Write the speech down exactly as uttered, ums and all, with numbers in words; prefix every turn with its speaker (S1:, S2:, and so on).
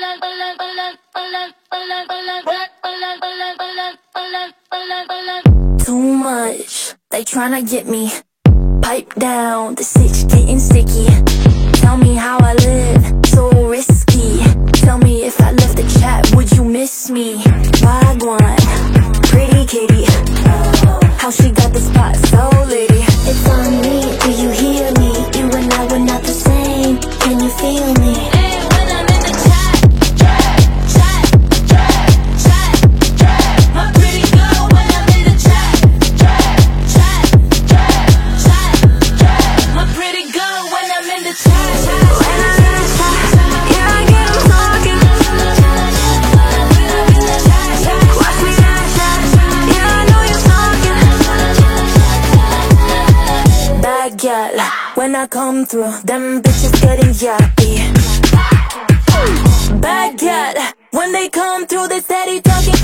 S1: Too much, they tryna get me. Pipe down, the sitch getting sticky. Tell me how I live, so risky. Tell me if I left the chat, would you miss me? Wagwan, pretty kitty. How she got the spot so litty. It's on me, do you hear me? You and I were not the same, can you feel me? Hey, when I'm in the chat, chat, chat, chat, chat, chat. My pretty girl when I'm in the chat, chat, chat, chat, chat, chat. My pretty girl when I'm in the chat, chat, chat, chat. Yeah, I get 'em talking. Watch me chat, chat. Yeah, I know you're talking. Bad gal, when I come through, them bitches getting yappy. Bad gal, when they come through, they steady talking.